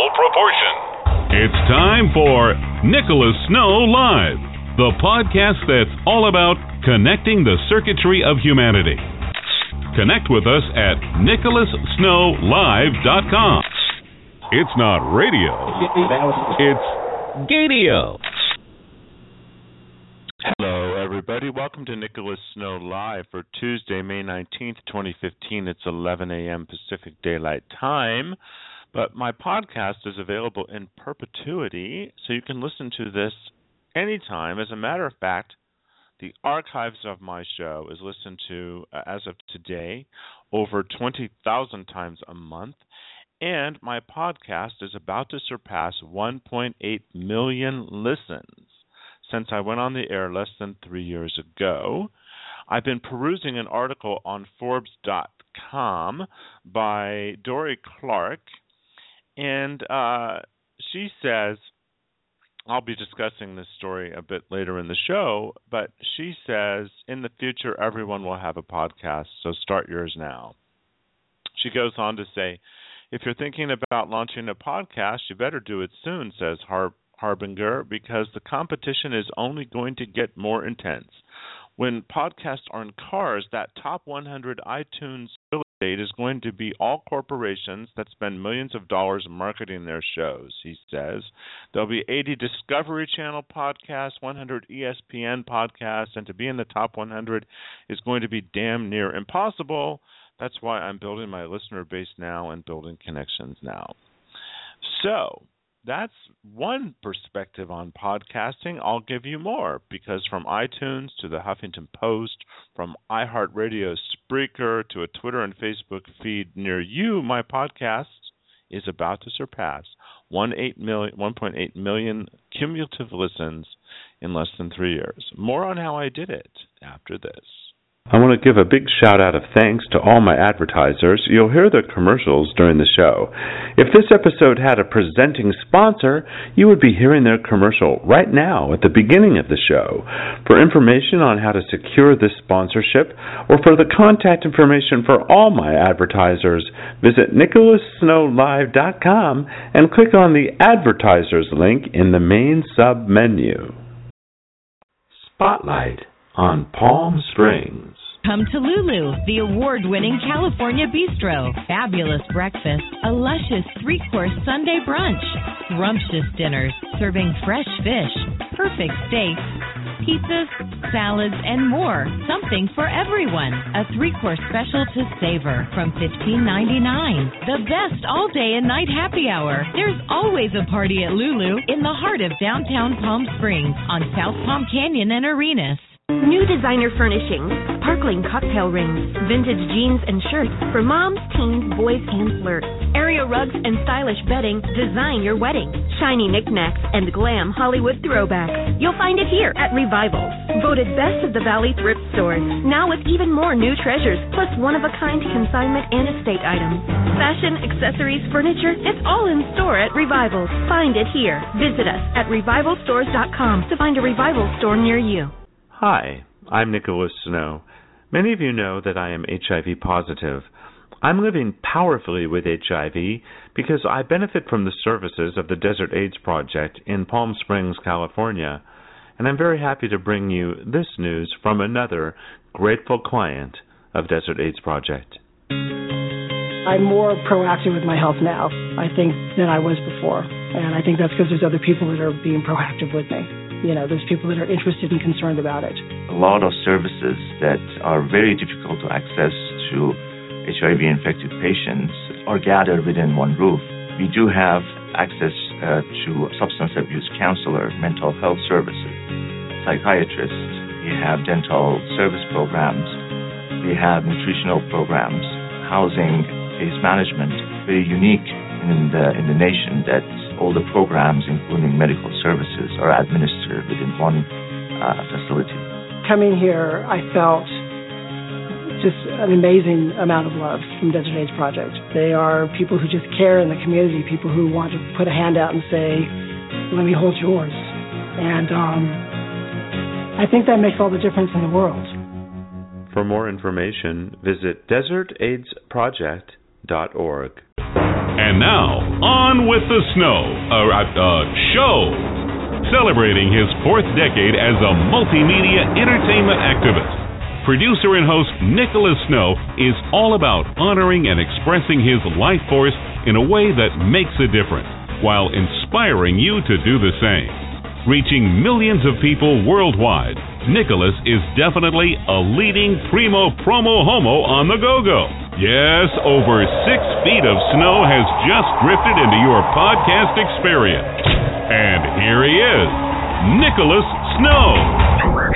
full proportion. It's time for Nicholas Snow Live, the podcast that's all about connecting the circuitry of humanity. Connect with us at nicholassnowlive.com. It's not radio, it's Gadio. Hello, everybody. Welcome to Nicholas Snow Live for Tuesday, May 19th, 2015. It's 11 a.m. Pacific Daylight Time. But my podcast is available in perpetuity, so you can listen to this anytime. As a matter of fact, the archives of my show is listened to, as of today, over 20,000 times a month. And my podcast is about to surpass 1.8 million listens since I went on the air less than 3 years ago. I've been perusing an article on Forbes.com by Dorie Clark, and she says, I'll be discussing this story a bit later in the show, but she says, in the future, everyone will have a podcast, so start yours now. She goes on to say, if you're thinking about launching a podcast, you better do it soon, says Harbinger, because the competition is only going to get more intense. When podcasts are in cars, that top 100 iTunes real estate is going to be all corporations that spend millions of dollars marketing their shows, he says. There'll be 80 Discovery Channel podcasts, 100 ESPN podcasts, and to be in the top 100 is going to be damn near impossible. That's why I'm building my listener base now and building connections now. So, that's one perspective on podcasting. I'll give you more, because from iTunes to the Huffington Post, from iHeartRadio Spreaker to a Twitter and Facebook feed near you, my podcast is about to surpass 1.8 million cumulative listens in less than 3 years. More on how I did it after this. I want to give a big shout-out of thanks to all my advertisers. You'll hear their commercials during the show. If this episode had a presenting sponsor, you would be hearing their commercial right now at the beginning of the show. For information on how to secure this sponsorship, or for the contact information for all my advertisers, visit nicholassnowlive.com and click on the Advertisers link in the main sub-menu. Spotlight on Palm Springs. Come to Lulu, the award-winning California Bistro. Fabulous breakfast, a luscious 3-course Sunday brunch, scrumptious dinners serving fresh fish, perfect steaks, pizzas, salads, and more. Something for everyone. A 3-course special to savor from $15.99. The best all-day and night happy hour. There's always a party at Lulu in the heart of downtown Palm Springs on South Palm Canyon and Arenas. New designer furnishings, sparkling cocktail rings, vintage jeans and shirts for moms, teens, boys, and flirts. Area rugs and stylish bedding design your wedding. Shiny knickknacks and glam Hollywood throwbacks. You'll find it here at Revivals. Voted best of the Valley thrift stores. Now with even more new treasures, plus one-of-a-kind consignment and estate items. Fashion, accessories, furniture, it's all in store at Revivals. Find it here. Visit us at revivalstores.com to find a Revival store near you. Hi, I'm Nicholas Snow. Many of you know that I am HIV positive. I'm living powerfully with HIV because I benefit from the services of the Desert AIDS Project in Palm Springs, California, and I'm very happy to bring you this news from another grateful client of Desert AIDS Project. I'm more proactive with my health now, I think, than I was before, and I think that's because there's other people that are being proactive with me. You know, there's people that are interested and concerned about it. A lot of services that are very difficult to access to HIV-infected patients are gathered within one roof. We do have access to substance abuse counselor, mental health services, psychiatrists. We have dental service programs. We have nutritional programs, housing, case management. Very unique in the nation that all the programs, including medical services, are administered within one facility. Coming here, I felt just an amazing amount of love from Desert AIDS Project. They are people who just care in the community, people who want to put a hand out and say, let me hold yours. And I think that makes all the difference in the world. For more information, visit desertaidsproject.org. And now, on with the show. Celebrating his 4th decade as a multimedia entertainment activist, producer and host Nicholas Snow is all about honoring and expressing his life force in a way that makes a difference, while inspiring you to do the same. Reaching millions of people worldwide, Nicholas is definitely a leading primo promo homo on the go-go. Yes, over 6 feet of snow has just drifted into your podcast experience. And here he is, Nicholas Snow.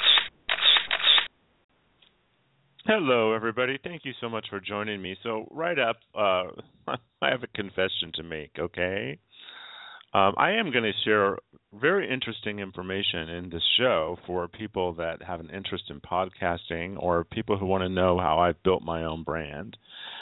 Hello, everybody. Thank you so much for joining me. So right up, I have a confession to make, okay? I am going to share very interesting information in this show for people that have an interest in podcasting or people who want to know how I've built my own brand.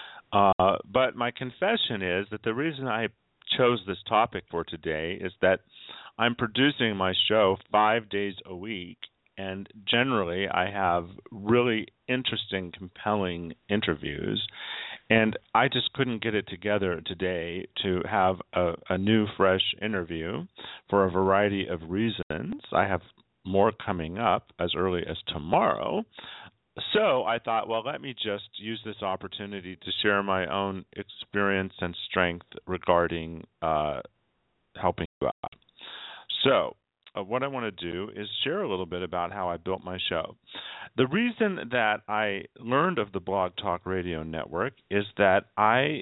But my confession is that the reason I chose this topic for today is that I'm producing my show 5 days a week, and generally I have really interesting, compelling interviews. And I just couldn't get it together today to have a new, fresh interview for a variety of reasons. I have more coming up as early as tomorrow. So I thought, well, let me just use this opportunity to share my own experience and strength regarding helping you out. So what I want to do is share a little bit about how I built my show. The reason that I learned of the Blog Talk Radio Network is that I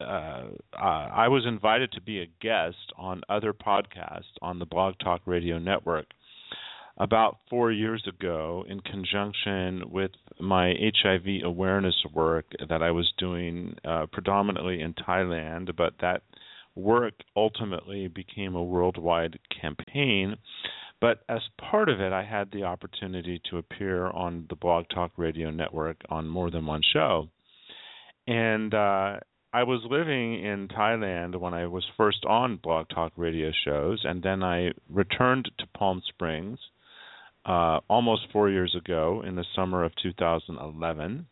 was invited to be a guest on other podcasts on the Blog Talk Radio Network about 4 years ago in conjunction with my HIV awareness work that I was doing predominantly in Thailand, but that work ultimately became a worldwide campaign. But as part of it, I had the opportunity to appear on the Blog Talk Radio Network on more than one show. And I was living in Thailand when I was first on Blog Talk Radio shows, and then I returned to Palm Springs almost 4 years ago in the summer of 2011.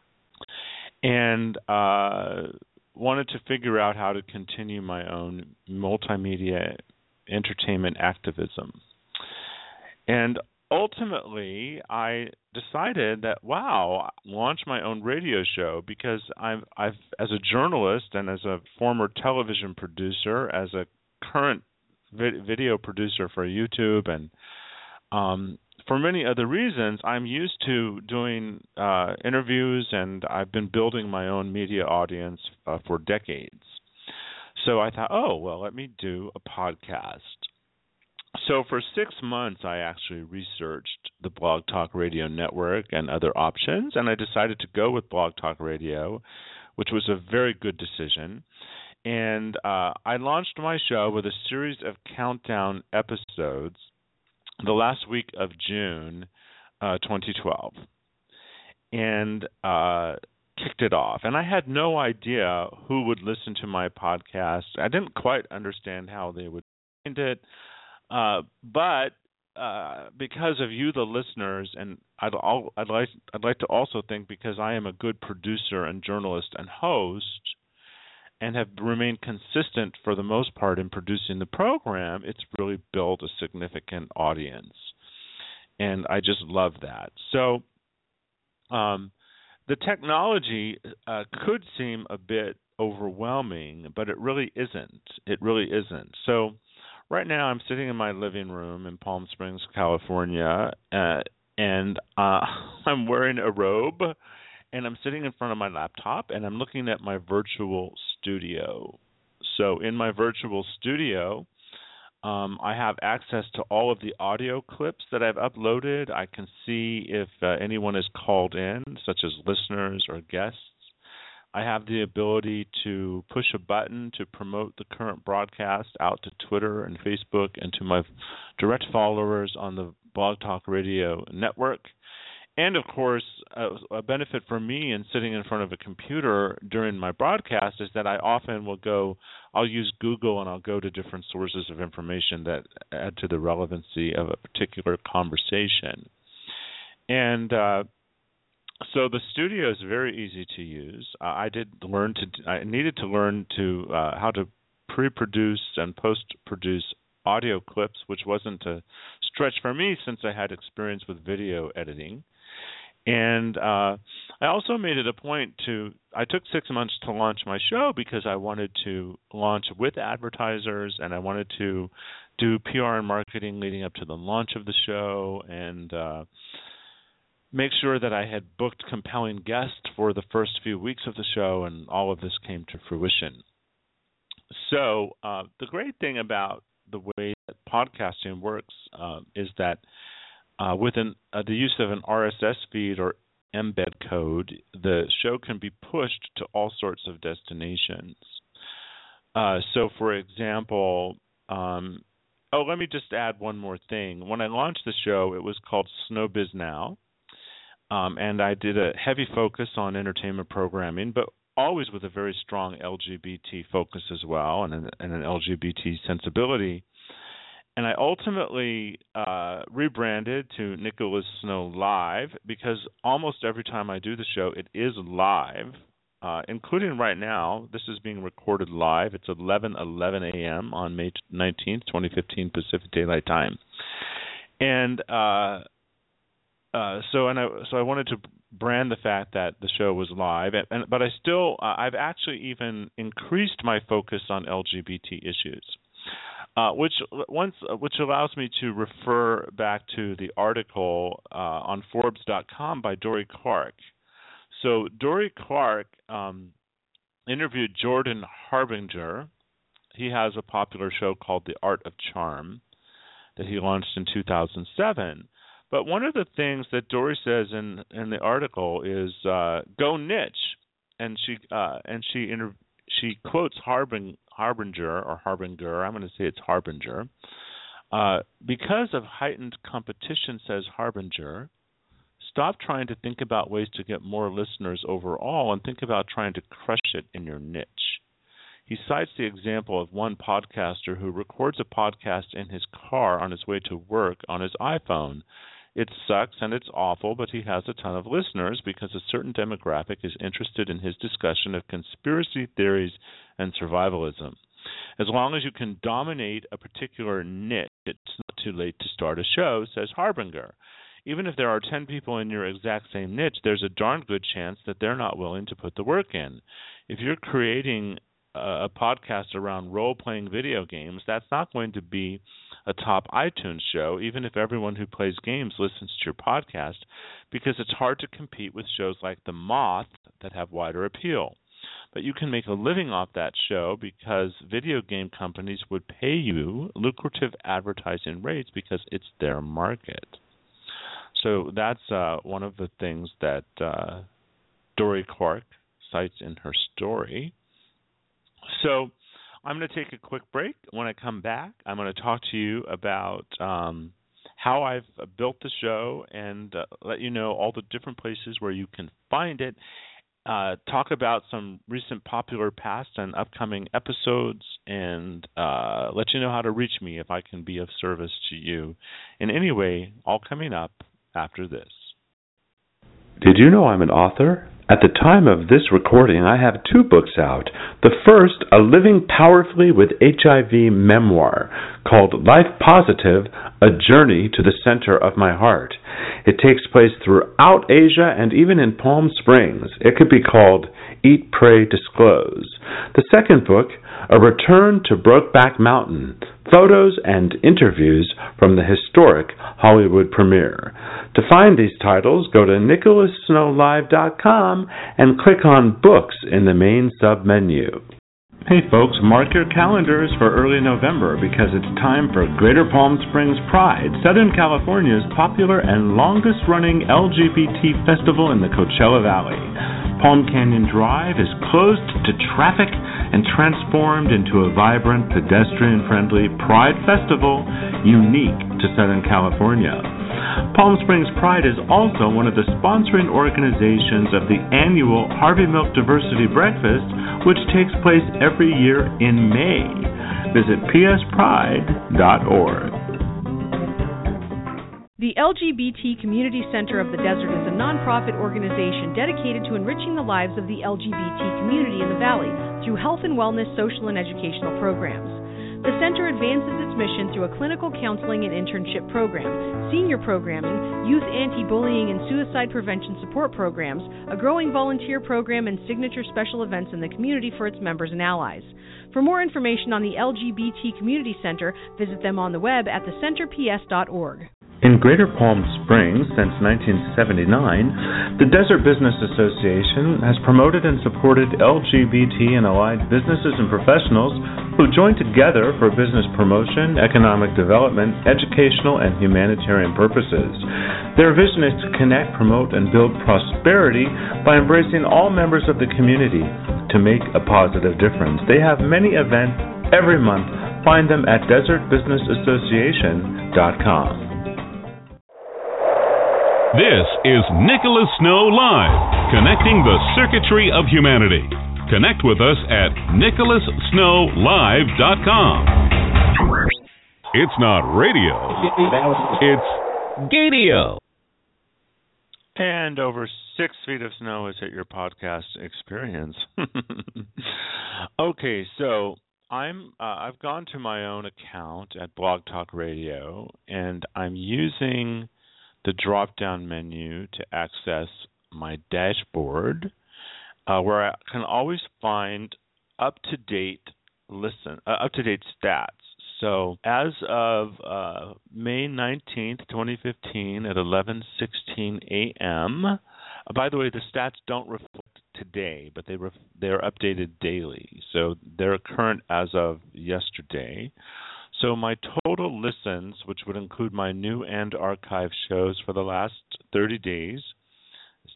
And wanted to figure out how to continue my own multimedia entertainment activism. And ultimately, I decided that, launch my own radio show, because I've as a journalist and as a former television producer, as a current video producer for YouTube, and for many other reasons, I'm used to doing interviews, and I've been building my own media audience for decades. So I thought, let me do a podcast. So for 6 months, I actually researched the Blog Talk Radio Network and other options, and I decided to go with Blog Talk Radio, which was a very good decision. And I launched my show with a series of countdown episodes the last week of June 2012, and kicked it off. And I had no idea who would listen to my podcast. I didn't quite understand how they would find it, but because of you, the listeners, and I'd like to also think because I am a good producer and journalist and host, and have remained consistent for the most part in producing the program, it's really built a significant audience. And I just love that. So the technology could seem a bit overwhelming, but it really isn't. It really isn't. So right now I'm sitting in my living room in Palm Springs, California, and I'm wearing a robe, and I'm sitting in front of my laptop, and I'm looking at my virtual studio. So in my virtual studio, I have access to all of the audio clips that I've uploaded. I can see if anyone is called in, such as listeners or guests. I have the ability to push a button to promote the current broadcast out to Twitter and Facebook and to my direct followers on the Blog Talk Radio Network. And, of course, a benefit for me in sitting in front of a computer during my broadcast is that I often I'll use Google, and I'll go to different sources of information that add to the relevancy of a particular conversation. And So the studio is very easy to use. I needed to learn to how to pre-produce and post-produce audio clips, which wasn't a stretch for me since I had experience with video editing. And I also made it a point I took 6 months to launch my show because I wanted to launch with advertisers, and I wanted to do PR and marketing leading up to the launch of the show, and make sure that I had booked compelling guests for the first few weeks of the show, and all of this came to fruition. So the great thing about the way that podcasting works is that with the use of an RSS feed or embed code, the show can be pushed to all sorts of destinations. So, for example, let me just add one more thing. When I launched the show, it was called SnowBiz Now, and I did a heavy focus on entertainment programming, but always with a very strong LGBT focus as well, and an LGBT sensibility. And I ultimately rebranded to Nicholas Snow Live because almost every time I do the show, it is live, including right now. This is being recorded live. It's 11:11 a.m. on May 19th, 2015, Pacific Daylight Time. And so I wanted to brand the fact that the show was live, but I've actually even increased my focus on LGBT issues. Which allows me to refer back to the article on Forbes.com by Dorie Clark. So Dorie Clark interviewed Jordan Harbinger. He has a popular show called The Art of Charm that he launched in 2007. But one of the things that Dorie says in the article is "Go niche," and she quotes Harbinger. I'm going to say it's Harbinger. Because of heightened competition, says Harbinger, stop trying to think about ways to get more listeners overall and think about trying to crush it in your niche. He cites the example of one podcaster who records a podcast in his car on his way to work on his iPhone. It sucks and it's awful, but he has a ton of listeners because a certain demographic is interested in his discussion of conspiracy theories and survivalism. As long as you can dominate a particular niche, it's not too late to start a show, says Harbinger. Even if there are 10 people in your exact same niche, there's a darn good chance that they're not willing to put the work in. If you're creating a podcast around role-playing video games, that's not going to be a top iTunes show, even if everyone who plays games listens to your podcast, because it's hard to compete with shows like The Moth that have wider appeal. But you can make a living off that show because video game companies would pay you lucrative advertising rates because it's their market. So that's one of the things that Dorie Clark cites in her story. So I'm going to take a quick break. When I come back, I'm going to talk to you about how I've built the show and let you know all the different places where you can find it, talk about some recent popular past and upcoming episodes, and let you know how to reach me if I can be of service to you in any way, all coming up after this. Did you know I'm an author? At the time of this recording, I have 2 books out. The first, a Living Powerfully with HIV memoir called Life Positive, A Journey to the Center of My Heart. It takes place throughout Asia and even in Palm Springs. It could be called Eat, Pray, Disclose. The second book, A Return to Brokeback Mountain, photos and interviews from the historic Hollywood premiere. To find these titles, go to NicholasSnowLive.com and click on Books in the main sub-menu. Hey folks, mark your calendars for early November because it's time for Greater Palm Springs Pride, Southern California's popular and longest-running LGBT festival in the Coachella Valley. Palm Canyon Drive is closed to traffic and transformed into a vibrant, pedestrian-friendly Pride Festival unique to Southern California. Palm Springs Pride is also one of the sponsoring organizations of the annual Harvey Milk Diversity Breakfast, which takes place every year in May. Visit pspride.org. The LGBT Community Center of the Desert is a nonprofit organization dedicated to enriching the lives of the LGBT community in the Valley through health and wellness, social and educational programs. The center advances its mission through a clinical counseling and internship program, senior programming, youth anti-bullying and suicide prevention support programs, a growing volunteer program, and signature special events in the community for its members and allies. For more information on the LGBT Community Center, visit them on the web at thecenterps.org. In Greater Palm Springs since 1979, the Desert Business Association has promoted and supported LGBT and allied businesses and professionals who join together for business promotion, economic development, educational, and humanitarian purposes. Their vision is to connect, promote, and build prosperity by embracing all members of the community to make a positive difference. They have many events every month. Find them at desertbusinessassociation.com. This is Nicholas Snow Live, connecting the circuitry of humanity. Connect with us at nicholassnowlive.com. It's not radio, it's Gadio. And over 6 feet of snow has hit your podcast experience. Okay, so I've gone to my own account at Blog Talk Radio, and I'm using the drop-down menu to access my dashboard, where I can always find up-to-date stats. So as of May 19th, 2015 at 11:16 a.m., by the way, the stats don't reflect today, but they're updated daily. So they're current as of yesterday. So my total listens, which would include my new and archive shows for the last 30 days, is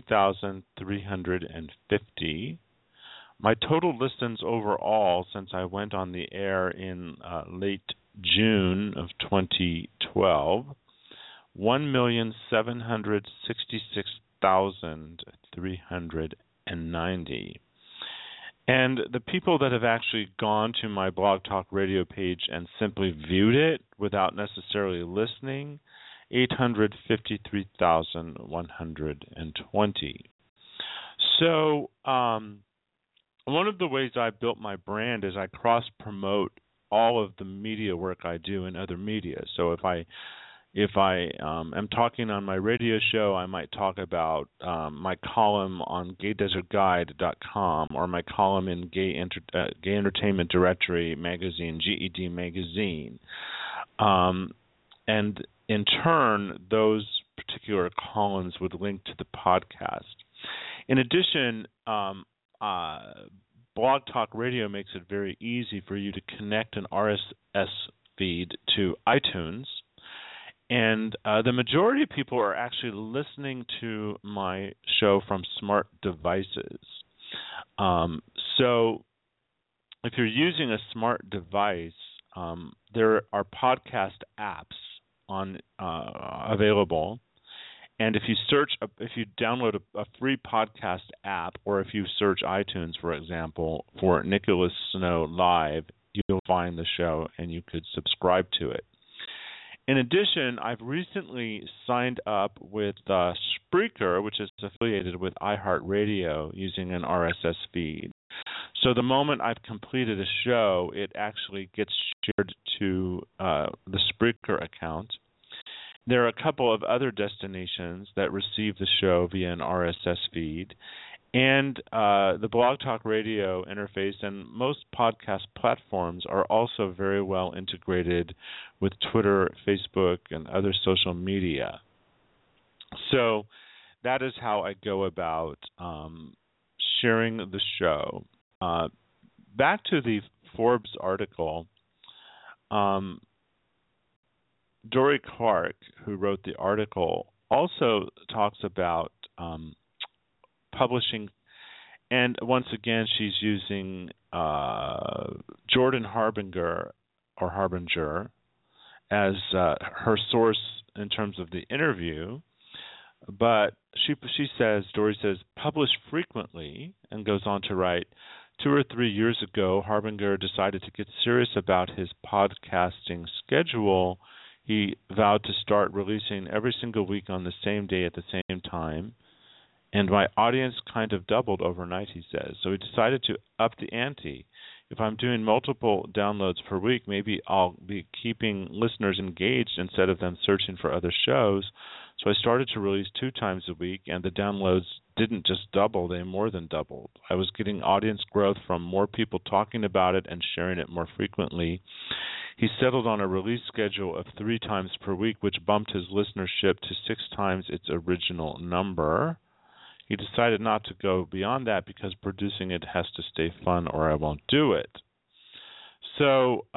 20,350. My total listens overall since I went on the air in late June of 2012, 1,766,390. And the people that have actually gone to my Blog Talk Radio page and simply viewed it without necessarily listening, 853,120. So one of the ways I built my brand is I cross-promote all of the media work I do in other media. So if I am talking on my radio show, I might talk about my column on GayDesertGuide.com or my column in Gay Entertainment Directory magazine, GED magazine. And in turn, those particular columns would link to the podcast. In addition, Blog Talk Radio makes it very easy for you to connect an RSS feed to iTunes. And the majority of people are actually listening to my show from smart devices. So if you're using a smart device, there are podcast apps available. And if you download a free podcast app, or if you search iTunes, for example, for Nicholas Snow Live, you'll find the show and you could subscribe to it. In addition, I've recently signed up with Spreaker, which is affiliated with iHeartRadio, using an RSS feed. So the moment I've completed a show, it actually gets shared to the Spreaker account. There are a couple of other destinations that receive the show via an RSS feed. And the Blog Talk Radio interface and most podcast platforms are also very well integrated with Twitter, Facebook, and other social media. So that is how I go about sharing the show. Back to the Forbes article, Dory Clark, who wrote the article, also talks about publishing, and once again she's using Jordan Harbinger as her source in terms of the interview, but Dory says publish frequently, and goes on to write, 2 or 3 years ago Harbinger decided to get serious about his podcasting schedule. He vowed to start releasing every single week on the same day at the same time. And my audience kind of doubled overnight, he says. So he decided to up the ante. If I'm doing multiple downloads per week, maybe I'll be keeping listeners engaged instead of them searching for other shows. So I started to release 2 times a week, and the downloads didn't just double, they more than doubled. I was getting audience growth from more people talking about it and sharing it more frequently. He settled on a release schedule of 3 times per week, which bumped his listenership to 6 times its original number. He decided not to go beyond that because producing it has to stay fun or I won't do it. So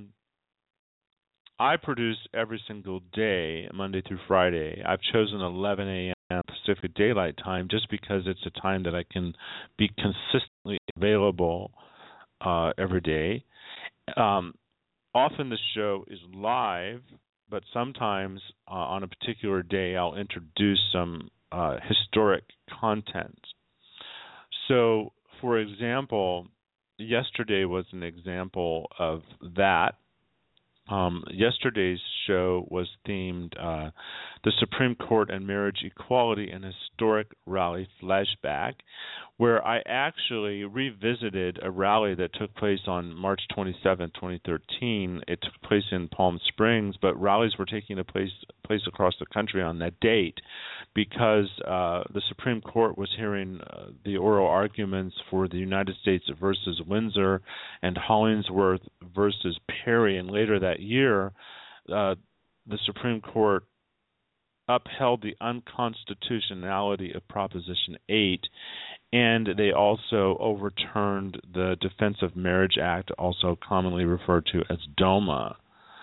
I produce every single day, Monday through Friday. I've chosen 11 a.m. Pacific Daylight Time just because it's a time that I can be consistently available every day. Often the show is live, but sometimes on a particular day I'll introduce some historic content. So, for example, yesterday was an example of that. Yesterday's show was themed the Supreme Court and Marriage Equality and Historic Rally Flashback, where I actually revisited a rally that took place on March 27, 2013. It took place in Palm Springs, but rallies were taking place across the country on that date because the Supreme Court was hearing the oral arguments for the United States versus Windsor and Hollingsworth versus Perry, and later that year, the Supreme Court upheld the unconstitutionality of Proposition 8, and they also overturned the Defense of Marriage Act, also commonly referred to as DOMA.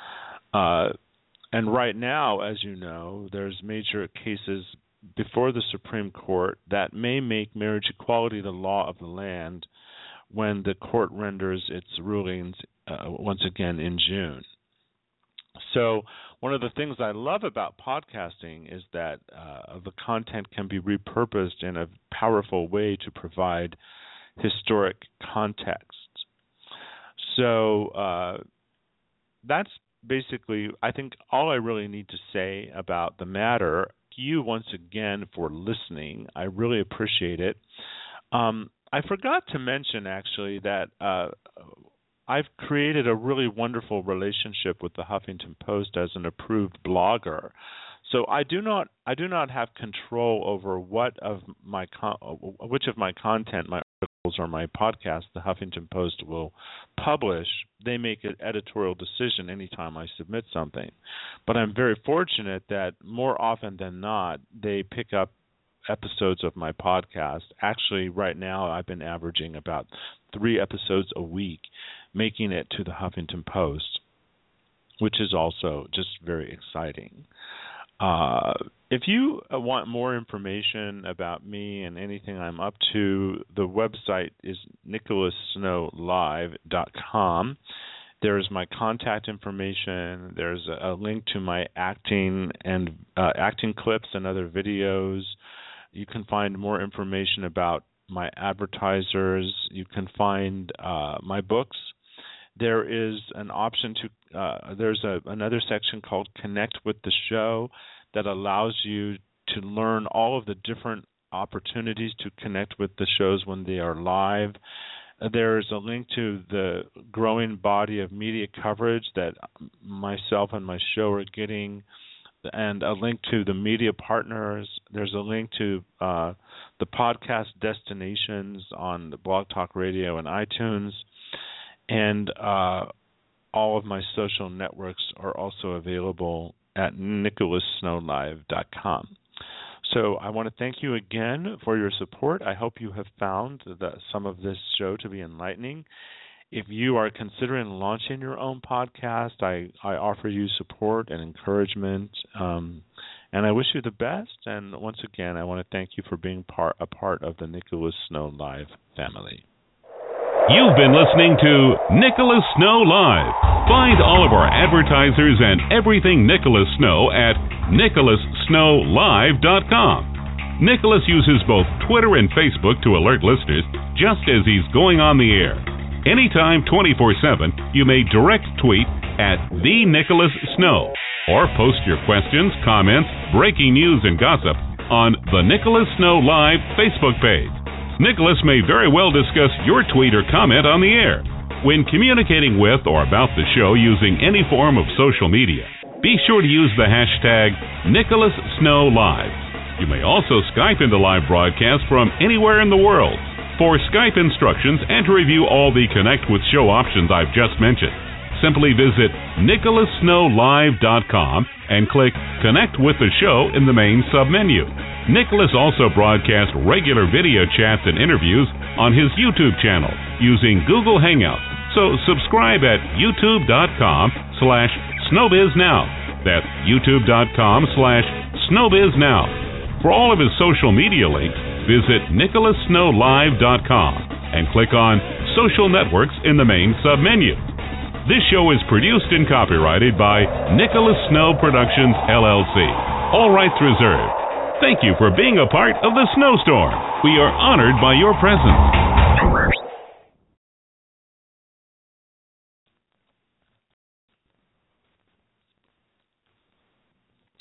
And right now, as you know, there's major cases before the Supreme Court that may make marriage equality the law of the land when the court renders its rulings once again in June. So one of the things I love about podcasting is that the content can be repurposed in a powerful way to provide historic context. So that's basically, I think, all I really need to say about the matter. You once again for listening. I really appreciate it. I forgot to mention actually that I've created a really wonderful relationship with the Huffington Post as an approved blogger. So I do not have control over which of my content, my articles or my podcast, the Huffington Post will publish. They make an editorial decision anytime I submit something. But I'm very fortunate that more often than not, they pick up episodes of my podcast. Actually, right now, I've been averaging about 3 episodes a week, making it to the Huffington Post, which is also just very exciting. If you want more information about me and anything I'm up to, the website is nicholassnowlive.com. There's my contact information. There's a link to my acting clips and other videos. You can find more information about my advertisers. You can find my books. There is an option to there's another section called Connect with the Show that allows you to learn all of the different opportunities to connect with the shows when they are live. There's a link to the growing body of media coverage that myself and my show are getting, and a link to the media partners. There's a link to the podcast destinations on the Blog Talk Radio and iTunes. And all of my social networks are also available at nicholassnowlive.com. So I want to thank you again for your support. I hope you have found some of this show to be enlightening. If you are considering launching your own podcast, I offer you support and encouragement, and I wish you the best. And once again, I want to thank you for being a part of the Nicholas Snow Live family. You've been listening to Nicholas Snow Live. Find all of our advertisers and everything Nicholas Snow at nicholassnowlive.com. Nicholas uses both Twitter and Facebook to alert listeners just as he's going on the air. Anytime, 24/7, you may direct tweet at The Nicholas Snow. or post your questions, comments, breaking news, and gossip on the Nicholas Snow Live Facebook page. Nicholas may very well discuss your tweet or comment on the air. When communicating with or about the show using any form of social media, be sure to use the hashtag Nicholas Snow Live. You may also Skype into live broadcasts from anywhere in the world. For Skype instructions and to review all the Connect with Show options I've just mentioned, simply visit nicholassnowlive.com and click Connect with the Show in the main submenu. Nicholas also broadcasts regular video chats and interviews on his YouTube channel using Google Hangouts. So subscribe at youtube.com/snowbiznow. That's youtube.com/snowbiznow. For all of his social media links, visit nicholassnowlive.com and click on Social Networks in the main submenu. This show is produced and copyrighted by Nicholas Snow Productions, LLC. All rights reserved. Thank you for being a part of the snowstorm. We are honored by your presence.